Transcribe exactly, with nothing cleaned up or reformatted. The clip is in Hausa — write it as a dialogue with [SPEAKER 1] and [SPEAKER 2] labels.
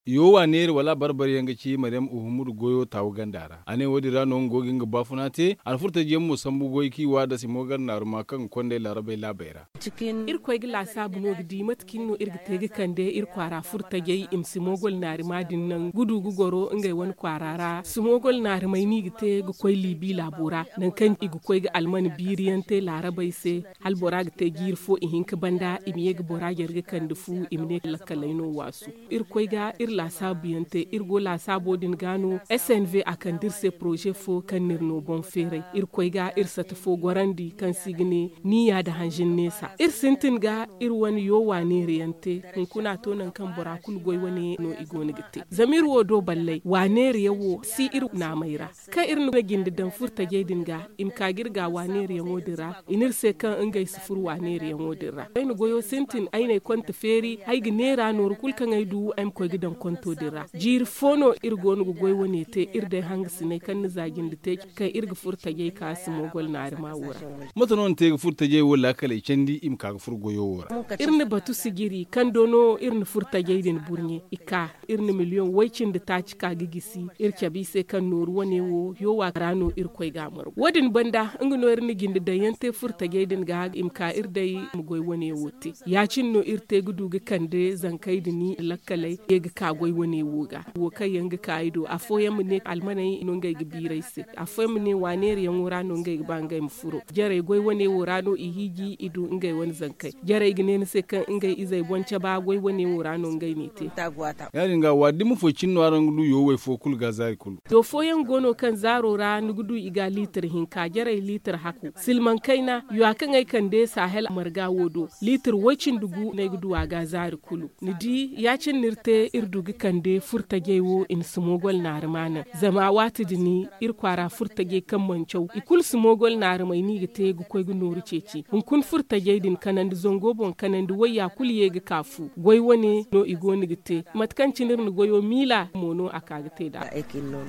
[SPEAKER 1] yowa ner wala barbar yanga ci mariam uhumur goyo taw gandara ane wodi rano ngogin ga bafunate al furta jemmo sambu goy ki wada si mogar naruma kan konde larabe labaira
[SPEAKER 2] cikin irkoy gila sabu no gidi matkin no irga tege kande ir kwara furta jey im simogol nari madin nan gudu gugoro ngai won kwarara simogol nari mai ni gite gu koy libi labura nan kan igu koy ga alman biriyante larabe se hal bora ga te gir fo ihinka banda imiye ga bora gerga kande fu imne lakalaino wasu irkoy ga ir la sabiyante irgo la sabodin gano S N V akan dirse projet fo kan nirno bon fere ir koyga ir sata fo gorandi kan sigine niya da hanjin nesa ir sintin ga ir wani yo wane riyante kun kuna to nan kan burakul goy wani no igoni gitte zamir wo do ballai wane riyawo si ir na maira kan ir no gindi dan furta gedin ga im ka girga wane riyan wodira inir se kan ingai sufur wane riyan wodira ai no goyo sintin ai ne konta feri ai ginera no rukul kan ai du am koy gidan konto dira jir fono irgonu go goy woni te irde hangsine kan zagin de te kan irga furta je ka simo gol naari ma wura
[SPEAKER 1] matanon te furta je wala kale cendi im ka furgo yo wura
[SPEAKER 2] irne batu sigiri kan dono irne furta je den burnye ika irne million waycin de ta cika gigisi irke bi se kan nor woni wo yo wa rano ir koy gamar wadin banda ngino irne ginde da yante furta je den ga im ka irde mu goy woni wote ya cinno irte gudu ga kande zankai dini lakkalai yega ka goy woni woga wo kai yanga kaido afoya mune almanai no ngai gibirai se afoya mune waneri yan wura no ngai bangai mfuro jare goy woni wura no ihiji idu ngai wani zankai jare gine se kan ngai izai bonce ba goy woni wura no ngai mite
[SPEAKER 1] yari nga wadi mu fo cinno aran lu yo we fo kul gazai kul
[SPEAKER 2] do foyan gono kan zaro ra nugudu iga liter hinka jare liter haku silman kaina yo akan ai kan de sahel marga wodo liter wacin dugu ne gudu aga zari kulu nidi ya cin nirte irdugi kande furtage wo in sumogol narmana zama wati dini ir kwara furtage kan mancau ikul sumogol narmai ni gite gu koy gu noru ceci hun kun furtage din kanandi zongo bon kanandi waya kuliye ga kafu goy woni no igoni gite matkan cinir ni goyo mila mono aka gite da